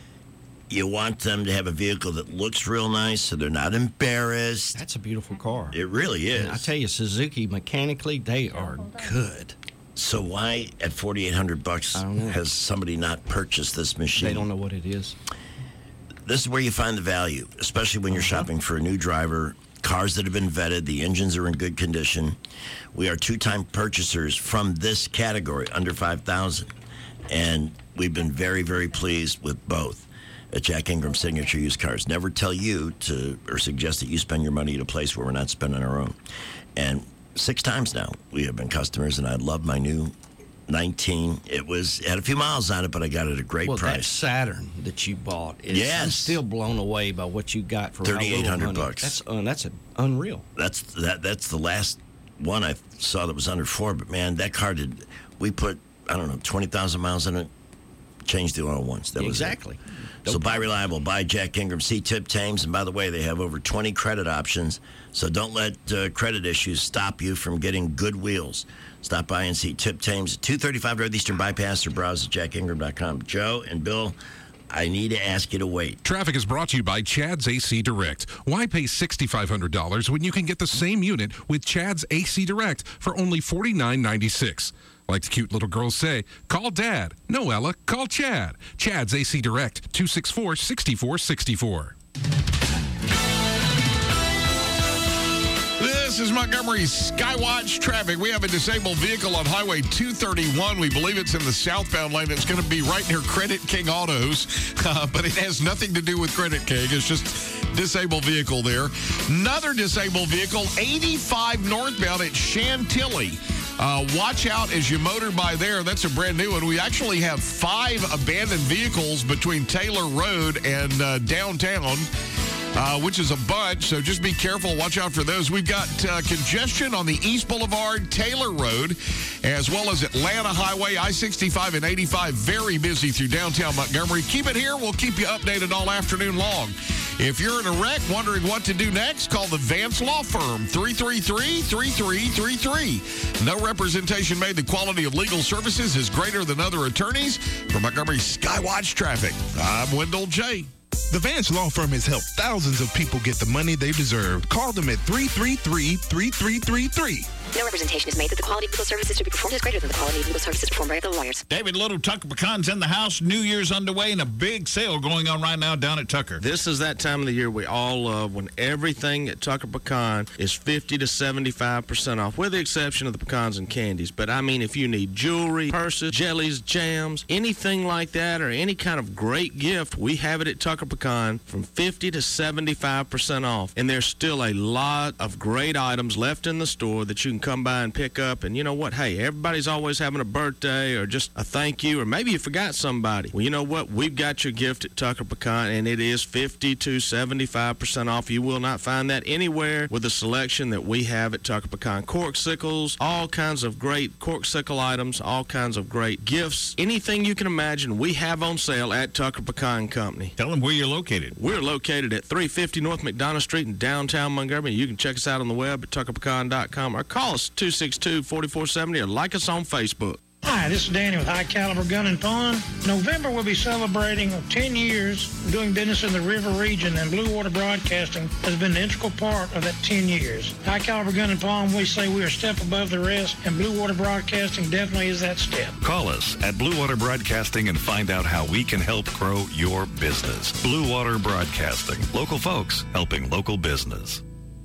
You want them to have a vehicle that looks real nice, so they're not embarrassed. That's a beautiful car. It really is. And I tell you, Suzuki mechanically, they are good. So why at forty-eight hundred bucks has somebody not purchased this machine? They don't know what it is. This is where you find the value, especially when you're shopping for a new driver. Cars that have been vetted, the engines are in good condition. We are two-time purchasers from this category, under five thousand dollars. And we've been very, very pleased with both at Jack Ingram Signature Used Cars. Never tell you to or suggest that you spend your money at a place where we're not spending our own. And six times now we have been customers, and I love my new nineteen. It was it had a few miles on it, but I got it at a great Well, that price. Saturn that you bought, is, Yes. I'm still blown away by what you got for how little thirty-eight hundred money. bucks. That's uh, that's a, unreal. That's that. That's the last one I saw that was under four. But man, that car did. We put I don't know twenty thousand miles in it. Changed the oil once. That was it. Exactly. So buy reliable, buy Jack Ingram C-Tip Thames, and by the way, they have over twenty credit options. So don't let uh, credit issues stop you from getting good wheels. Stop by and see Tip Thames at two thirty-five Northeastern Bypass or browse at jack ingram dot com. Joe and Bill, I need to ask you to wait. Traffic is brought to you by Chad's A C Direct. Why pay six thousand five hundred dollars when you can get the same unit with Chad's A C Direct for only forty-nine ninety-six? Like the cute little girls say, call Dad. No, Ella, call Chad. Chad's A C Direct, two six four, six four six four. This is Montgomery Skywatch traffic. We have a disabled vehicle on Highway two thirty-one. We believe it's in the southbound lane. It's going to be right near Credit King Autos, uh, but it has nothing to do with Credit King. It's just disabled vehicle there. Another disabled vehicle, eighty-five northbound at Chantilly. Uh, watch out as you motor by there. That's a brand new one. We actually have five abandoned vehicles between Taylor Road and uh, downtown. Uh, which is a bunch, so just be careful. Watch out for those. We've got uh, congestion on the East Boulevard, Taylor Road, as well as Atlanta Highway, I sixty-five and eighty-five. Very busy through downtown Montgomery. Keep it here. We'll keep you updated all afternoon long. If you're in a wreck wondering what to do next, call the Vance Law Firm, three three three, three three three three. No representation made. The quality of legal services is greater than other attorneys. For Montgomery Skywatch Traffic, I'm Wendell J. The Vance Law Firm has helped thousands of people get the money they deserve. Call them at three three three, three three three three. No representation is made that the quality of legal services to be performed is greater than the quality of legal services performed by other lawyers. David Little, Tucker Pecan's in the house. New Year's underway and a big sale going on right now down at Tucker. This is that time of the year we all love when everything at Tucker Pecan is fifty to seventy-five percent off, with the exception of the pecans and candies. But I mean, if you need jewelry, purses, jellies, jams, anything like that, or any kind of great gift, we have it at Tucker Pecan from fifty to seventy-five percent off. And there's still a lot of great items left in the store that you can come by and pick up. And you know what? Hey, everybody's always having a birthday or just a thank you, or maybe you forgot somebody. Well, you know what? We've got your gift at Tucker Pecan, and it is fifty to seventy-five percent off. You will not find that anywhere with the selection that we have at Tucker Pecan. Corksicles, all kinds of great corksicle items, all kinds of great gifts. Anything you can imagine, we have on sale at Tucker Pecan Company. Tell them where you're located. We're located at three fifty North McDonough Street in downtown Montgomery. You can check us out on the web at tucker pecan dot com or call us two six two, four four seven zero or like us on Facebook. Hi, this is Danny with High Caliber Gun and Pawn. November we'll be celebrating ten years doing business in the river region, and Blue Water Broadcasting has been an integral part of that ten years. High Caliber Gun and Pawn, we say we are a step above the rest, and Blue Water Broadcasting definitely is that step. Call us at Blue Water Broadcasting and find out how we can help grow your business. Blue Water Broadcasting. Local folks helping local business.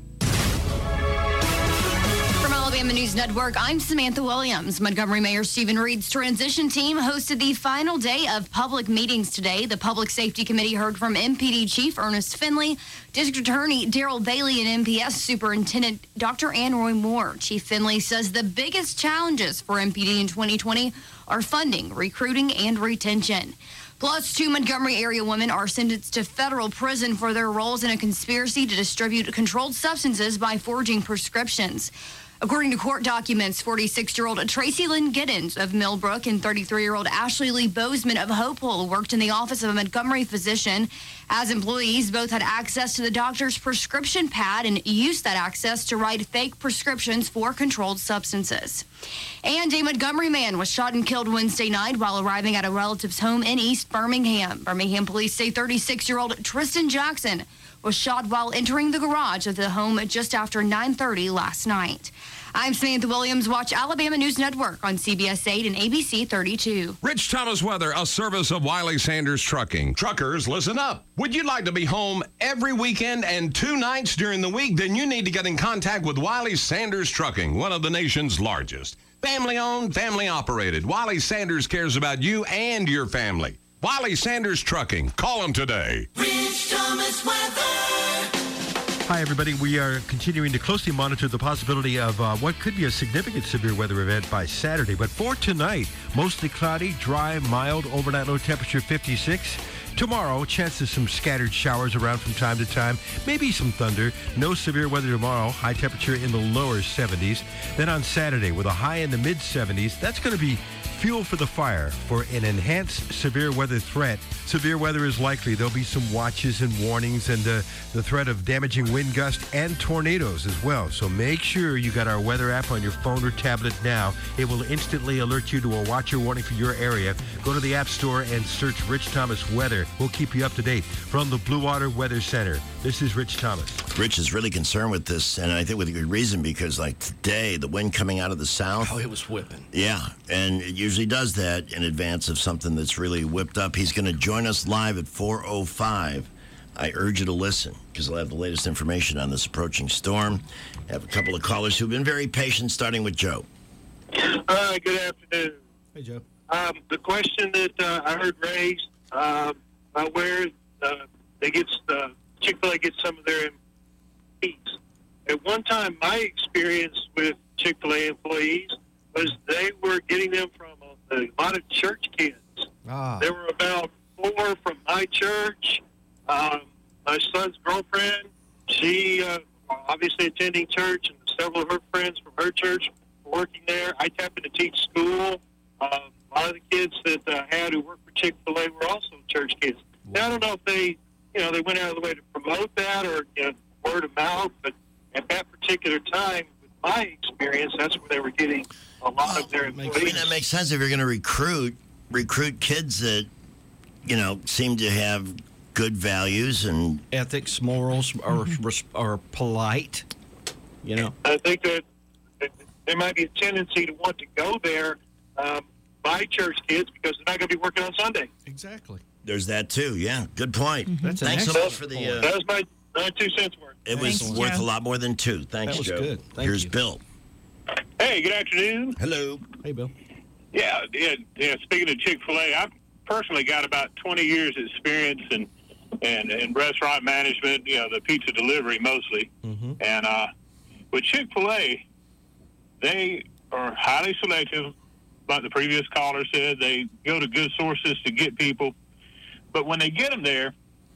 Alabama News Network, I'm Samantha Williams. Montgomery Mayor Stephen Reed's transition team hosted the final day of public meetings today. The Public Safety Committee heard from M P D Chief Ernest Finley, District Attorney Daryl Bailey, and M P S Superintendent Doctor Ann Roy Moore. Chief Finley says the biggest challenges for M P D in twenty twenty are funding, recruiting, and retention. Plus, two Montgomery area women are sentenced to federal prison for their roles in a conspiracy to distribute controlled substances by forging prescriptions. According to court documents, forty-six-year-old Tracy Lynn Giddens of Millbrook and thirty-three-year-old Ashley Lee Bozeman of Hopewell worked in the office of a Montgomery physician. As employees, both had access to the doctor's prescription pad and used that access to write fake prescriptions for controlled substances. And a Montgomery man was shot and killed Wednesday night while arriving at a relative's home in East Birmingham. Birmingham police say thirty-six-year-old Tristan Jackson was shot while entering the garage of the home just after nine thirty last night. I'm Samantha Williams. Watch Alabama News Network on C B S eight and A B C thirty-two. Rich Thomas Weather, a service of Wiley Sanders Trucking. Truckers, listen up. Would you like to be home every weekend and two nights during the week? Then you need to get in contact with Wiley Sanders Trucking, one of the nation's largest. Family owned, family operated. Wiley Sanders cares about you and your family. Wiley Sanders Trucking. Call them today. Rich Thomas Weather. Hi, everybody. We are continuing to closely monitor the possibility of uh, what could be a significant severe weather event by Saturday. But for tonight, mostly cloudy, dry, mild, overnight low temperature fifty-six. Tomorrow, chance of some scattered showers around from time to time, maybe some thunder. No severe weather tomorrow, high temperature in the lower seventies. Then on Saturday, with a high in the mid seventies, that's going to be fuel for the fire for an enhanced severe weather threat. Severe weather is likely. There'll be some watches and warnings and uh, the threat of damaging wind gusts and tornadoes as well. So make sure you got our weather app on your phone or tablet now. It will instantly alert you to a watch or warning for your area. Go to the App Store and search Rich Thomas Weather. We'll keep you up to date. From the Blue Water Weather Center, this is Rich Thomas. Rich is really concerned with this, and I think with good reason, because like today, the wind coming out of the south. Oh, it was whipping. Yeah, and it usually does that in advance of something that's really whipped up. He's going to join us live at four oh five. I urge you to listen, because I'll have the latest information on this approaching storm. I have a couple of callers who've been very patient, starting with Joe. Uh, good afternoon. Hey, Joe. Um, the question that uh, I heard raised um, about where uh, they get uh, Chick-fil-A gets some of their employees. At one time, my experience with Chick-fil-A employees was they were getting them from a, a lot of church kids. Ah. There were about four from my church. Um, my son's girlfriend, she uh, obviously attending church, and several of her friends from her church were working there. I happened to teach school. Um, a lot of the kids that uh, I had who worked for Chick-fil-A were also church kids. Now, I don't know if they, you know, they went out of the way to promote that or you know, word of mouth, but at that particular time, with my experience, that's where they were getting a lot of their employees. I mean, that makes sense if you're going to recruit recruit kids that, you know, seem to have good values and ethics, morals, or are polite. You know, I think that there might be a tendency to want to go there um, by church kids because they're not going to be working on Sunday. Exactly. There's that too. Yeah, good point. Mm-hmm. That's an Thanks so excellent much for the. point. Uh, That was my, my two cents worth. it was Thanks, worth Joe. a lot more than two. Thanks, That was Joe. good. Thank Here's you. Bill. Hey, good afternoon. Hello. Hey, Bill. Yeah, yeah, yeah. Speaking of Chick-fil-A, I've personally got about twenty years experience in, in, in restaurant management, you know, the pizza delivery mostly. Mm-hmm. And uh, with Chick-fil-A, they are highly selective, like the previous caller said. They go to good sources to get people. But when they get them there,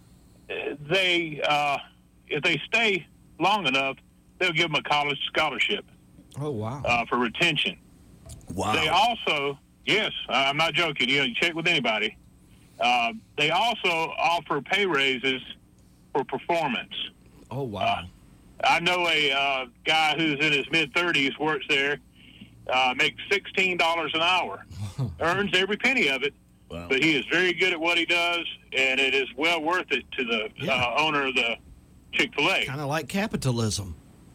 they, uh, if they stay long enough, they'll give them a college scholarship. Oh, wow. Uh, for retention. Wow. They also, yes, I'm not joking. You know, you check with anybody. Uh, they also offer pay raises for performance. Oh, wow. Uh, I know a uh, guy who's in his mid-thirties, works there, uh, makes sixteen dollars an hour, earns every penny of it, wow. but he is very good at what he does, and it is well worth it to the Yeah. uh, owner of the Chick-fil-A. Kind of like capitalism.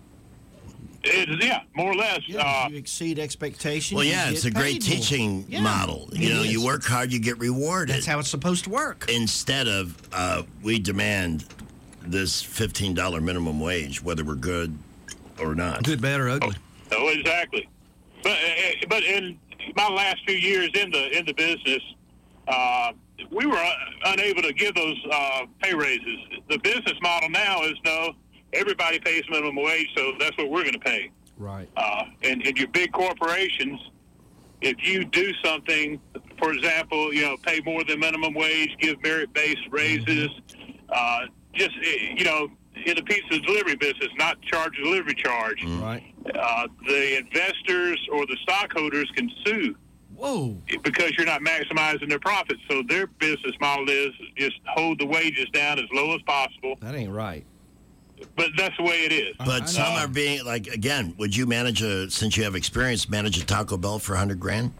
It is, yeah, more or less. Yeah, uh, you exceed expectations. Well, you yeah, get it's a great paid more. teaching Yeah, model. it You know, is. you work hard, you get rewarded. That's how it's supposed to work. Instead of uh, we demand this fifteen dollars minimum wage, whether we're good or not. Good, bad, or ugly. Oh, exactly. But uh, but in my last few years in the in the business, uh, we were uh, unable to give those uh, pay raises. The business model now is no, everybody pays minimum wage, so that's what we're going to pay. Right. Uh, and, and your big corporations, if you do something, for example, you know, pay more than minimum wage, give merit-based raises, uh, just, eh, you know, in the pizza delivery business, not charge a delivery charge. Right. Uh, the investors or the stockholders can sue. Whoa. Because you're not maximizing their profits. So their business model is just hold the wages down as low as possible. That ain't right. But that's the way it is. But some are being, like, again, would you manage a, since you have experience, manage a Taco Bell for a hundred grand?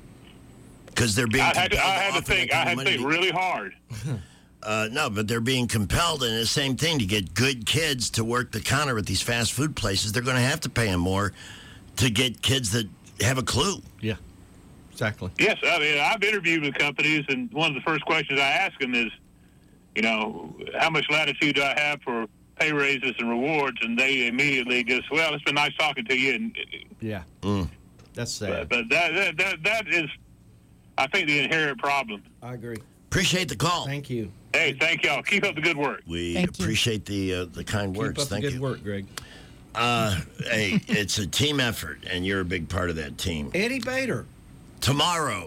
Because they're being I had to, I compelled had to offer think. that I kind had of to think money. really hard. Uh, no, but they're being compelled, and the same thing, to get good kids to work the counter at these fast food places. They're going to have to pay them more to get kids that have a clue. Yeah, exactly. Yes, I mean, I've interviewed with companies, and one of the first questions I ask them is, you know, how much latitude do I have for pay raises and rewards? And they immediately just, well, it's been nice talking to you. And Yeah. Mm. That's sad. but that that that, that is, I think, the inherent problem. I agree. Appreciate the call. Thank you. Hey, thank y'all. Keep up the good work. We Thank you. appreciate the uh, the kind Keep words. up the Thank good you. work, Greg. Uh, hey, it's a team effort, and you're a big part of that team. Eddie Bader. Tomorrow,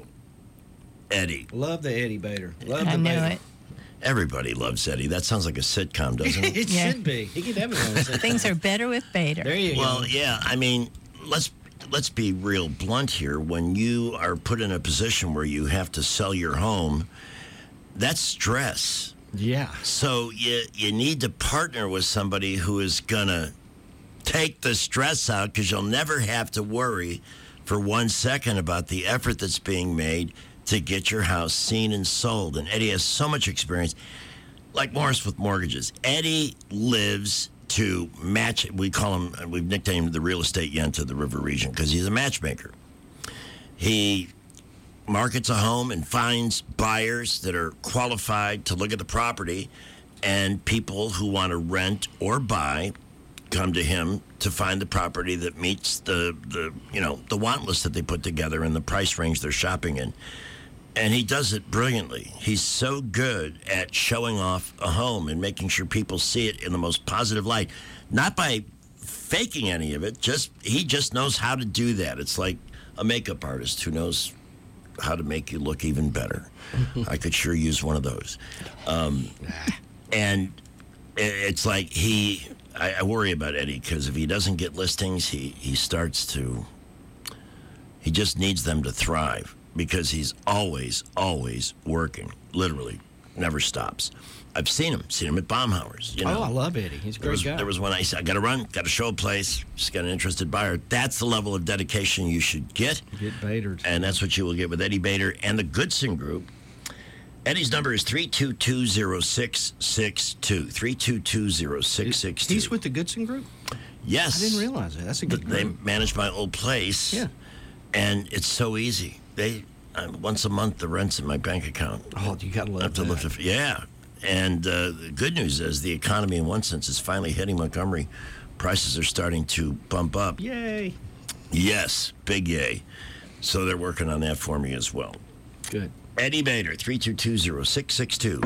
Eddie. Love the Eddie Bader. Love I the knew Bader. it. Everybody loves Eddie. That sounds like a sitcom, doesn't it? it Yeah. should be. He could have his own sitcom. Things are better with Bader. There you Well, go. yeah. I mean, let's let's be real blunt here. When you are put in a position where you have to sell your home, that's stress. Yeah. So you you need to partner with somebody who is gonna take the stress out, because you'll never have to worry for one second about the effort that's being made to get your house seen and sold. And Eddie has so much experience, like Morris with mortgages. Eddie lives to match. We call him. We've nicknamed him the real estate Yenta of the River Region because he's a matchmaker. He markets a home and finds buyers that are qualified to look at the property, and people who want to rent or buy come to him to find the property that meets the, the you know the want list that they put together and the price range they're shopping in. And he does it brilliantly. He's so good at showing off a home and making sure people see it in the most positive light, not by faking any of it. Just he just knows how to do that. It's like a makeup artist who knows how to make you look even better. I could sure use one of those. Um, and it's like he, I, I worry about Eddie because if he doesn't get listings, he, he starts to, he just needs them to thrive because he's always, always working, literally, never stops. I've seen him, seen him at Baumhauer's. You know, oh, I love Eddie. He's a there great was, guy. There was one I said, I got to run, got to show a place, just got an interested buyer. That's the level of dedication you should get. Get Bader. And that's what you will get with Eddie Bader and the Goodson Group. Eddie's number is three two two, zero six six two. three two two, zero six six two. He's with the Goodson Group? Yes. I didn't realize that. That's a good They group. manage my old place. Yeah. And it's so easy. They uh, once a month, the rent's in my bank account. Oh, you got to love I have to that. lift it. Yeah. And uh, the good news is the economy, in one sense, is finally hitting Montgomery. Prices are starting to bump up. Yay. Yes, big yay. So they're working on that for me as well. Good. Eddie Bader, three two two, zero six six two.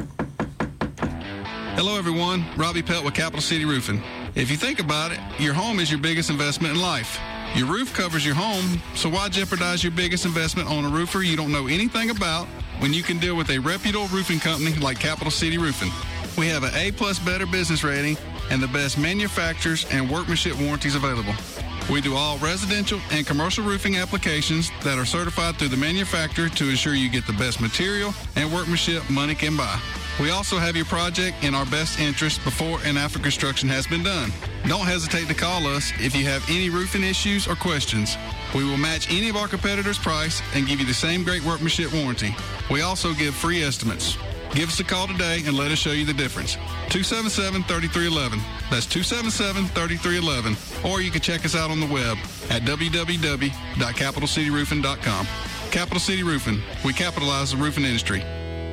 Hello, everyone. Robbie Pelt with Capital City Roofing. If you think about it, your home is your biggest investment in life. Your roof covers your home, so why jeopardize your biggest investment on a roofer you don't know anything about when you can deal with a reputable roofing company like Capital City Roofing? We have an A-plus Better business rating and the best manufacturers and workmanship warranties available. We do all residential and commercial roofing applications that are certified through the manufacturer to ensure you get the best material and workmanship money can buy. We also have your project in our best interest before and after construction has been done. Don't hesitate to call us if you have any roofing issues or questions. We will match any of our competitors' price and give you the same great workmanship warranty. We also give free estimates. Give us a call today and let us show you the difference. two seven seven, three three one one. That's two seven seven, three three one one. Or you can check us out on the web at w w w dot capital city roofing dot com. Capital City Roofing. We capitalize the roofing industry.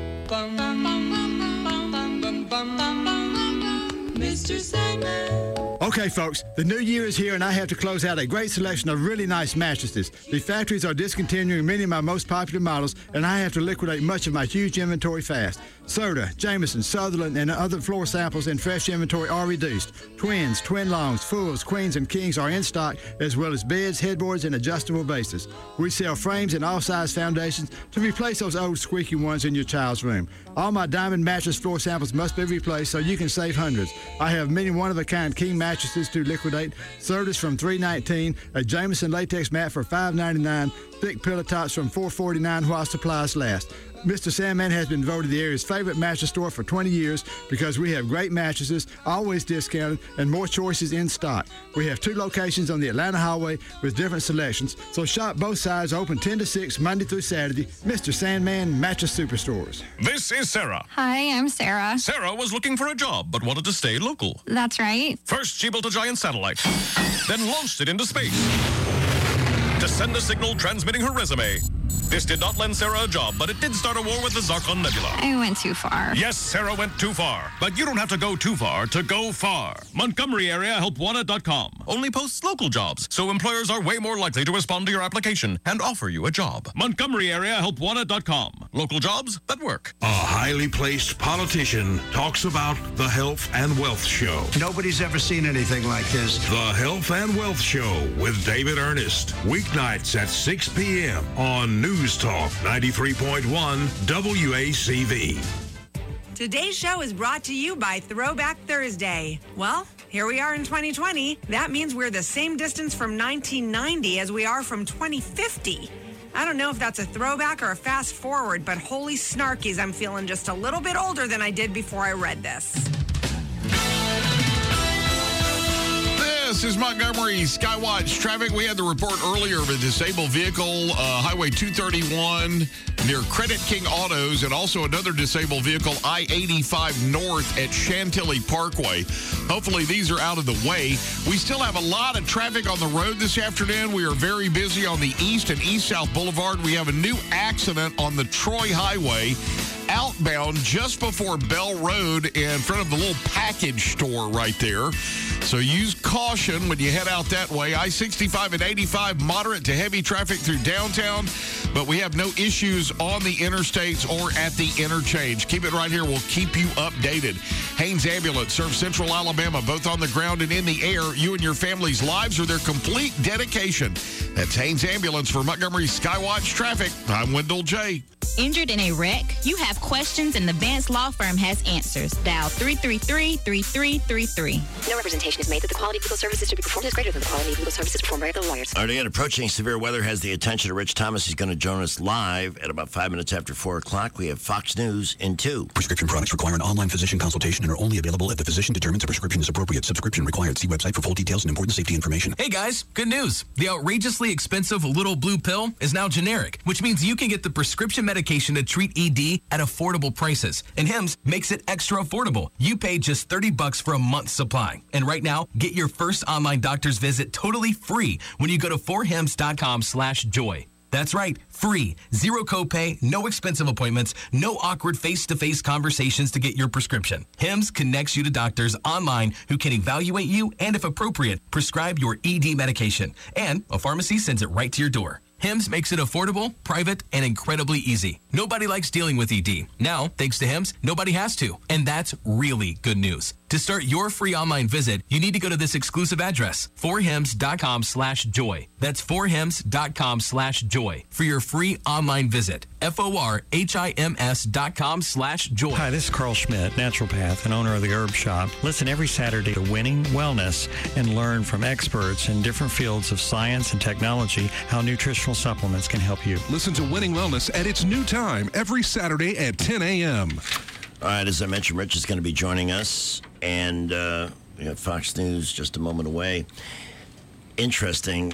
Mister Sandman. Okay, folks, the new year is here, and I have to close out a great selection of really nice mattresses. The factories are discontinuing many of my most popular models, and I have to liquidate much of my huge inventory fast. Serta, Jameson, Sutherland, and other floor samples in fresh inventory are reduced. Twins, twin longs, fulls, queens, and kings are in stock, as well as beds, headboards, and adjustable bases. We sell frames and all-size foundations to replace those old squeaky ones in your child's room. All my diamond mattress floor samples must be replaced so you can save hundreds. I have many one-of-a-kind king mattresses to liquidate. Sertas from three nineteen, a Jameson latex mat for five ninety-nine, thick pillow tops from four forty-nine while supplies last. Mister Sandman has been voted the area's favorite mattress store for twenty years because we have great mattresses, always discounted, and more choices in stock. We have two locations on the Atlanta Highway with different selections, so shop both sides, open ten to six Monday through Saturday. Mister Sandman Mattress Superstores. This is Sarah. Hi, I'm Sarah. Sarah was looking for a job but wanted to stay local. That's right. First, she built a giant satellite, then launched it into space to send a signal transmitting her resume. This did not lend Sarah a job, but it did start a war with the Zarkon Nebula. I went too far. Yes, Sarah went too far. But you don't have to go too far to go far. Montgomery Area Help Wanted dot com only posts local jobs, so employers are way more likely to respond to your application and offer you a job. Montgomery Area Help Wanted dot com. Local jobs that work. A highly placed politician talks about the Health and Wealth Show. Nobody's ever seen anything like this. The Health and Wealth Show with David Ernest. Weeknights at six p.m. on News Talk ninety-three point one W A C V. Today's show is brought to you by Throwback Thursday. Well, here we are in twenty twenty. That means we're the same distance from nineteen ninety as we are from twenty fifty. I don't know if that's a throwback or a fast forward, but holy snarkies, I'm feeling just a little bit older than I did before I read this. This This is Montgomery Skywatch traffic. We had the report earlier of a disabled vehicle, uh, Highway two thirty-one near Credit King Autos, and also another disabled vehicle, I eighty-five North at Chantilly Parkway. Hopefully these are out of the way. We still have a lot of traffic on the road this afternoon. We are very busy on the east and east-south boulevard. We have a new accident on the Troy Highway outbound just before Bell Road in front of the little package store right there. So use caution when you head out that way. I sixty-five and eighty-five, moderate to heavy traffic through downtown, but we have no issues on the interstates or at the interchange. Keep it right here. We'll keep you updated. Haynes Ambulance serves Central Alabama, both on the ground and in the air. You and your family's lives are their complete dedication. That's Haynes Ambulance for Montgomery Skywatch Traffic. I'm Wendell J. Injured in a wreck? You have questions and the Vance Law Firm has answers. Dial three three three, three three three three. No representation is made that the quality of legal services to be performed is greater than the quality of legal services performed by other lawyers. All right, again, approaching severe weather has the attention of Rich Thomas. He's going to join us live at about five minutes after four o'clock. We have Fox News in two. Prescription products require an online physician consultation and are only available if the physician determines a prescription is appropriate. Subscription required. See website for full details and important safety information. Hey guys, good news. The outrageously expensive Little Blue Pill is now generic, which means you can get the prescription medication to treat E D at affordable prices. And Hims makes it extra affordable. You pay just thirty bucks for a month's supply. And right now, get your first online doctor's visit totally free when you go to four hims dot com slash joy. That's right, free. Zero copay, no expensive appointments, no awkward face-to-face conversations to get your prescription. Hims connects you to doctors online who can evaluate you and, if appropriate, prescribe your E D medication. And a pharmacy sends it right to your door. Hims makes it affordable, private, and incredibly easy. Nobody likes dealing with E D. Now, thanks to Hims, nobody has to. And that's really good news. To start your free online visit, you need to go to this exclusive address, four hims dot com slash joy. That's four hims dot com slash joy for your free online visit. F O R H I M S dot com slash joy. Hi, this is Carl Schmidt, naturopath and owner of the Herb Shop. Listen every Saturday to Winning Wellness and learn from experts in different fields of science and technology how nutritional supplements can help you. Listen to Winning Wellness at its new time every Saturday at ten a.m. All right, as I mentioned, Rich is going to be joining us, and uh, we have Fox News just a moment away. Interesting.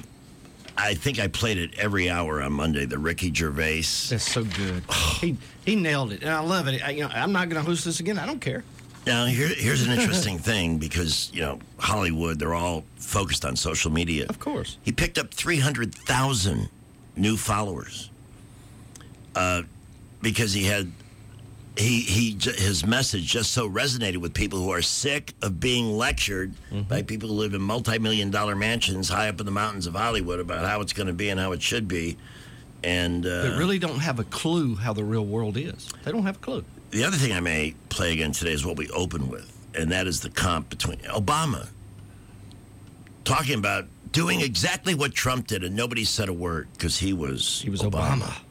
I think I played it every hour on Monday, the Ricky Gervais. That's so good. he he nailed it, and I love it. I, you know, I'm not going to host this again. I don't care. Now, here, here's an interesting thing, because, you know, Hollywood, they're all focused on social media. Of course. He picked up three hundred thousand new followers uh, because he had... He he his message just so resonated with people who are sick of being lectured mm-hmm. by people who live in multi-million dollar mansions high up in the mountains of Hollywood about how it's going to be and how it should be. And uh, they really don't have a clue how the real world is. They don't have a clue. The other thing I may play again today is what we open with, and that is the comp between Obama talking about doing exactly what Trump did, and nobody said a word because he was he was Obama. Obama.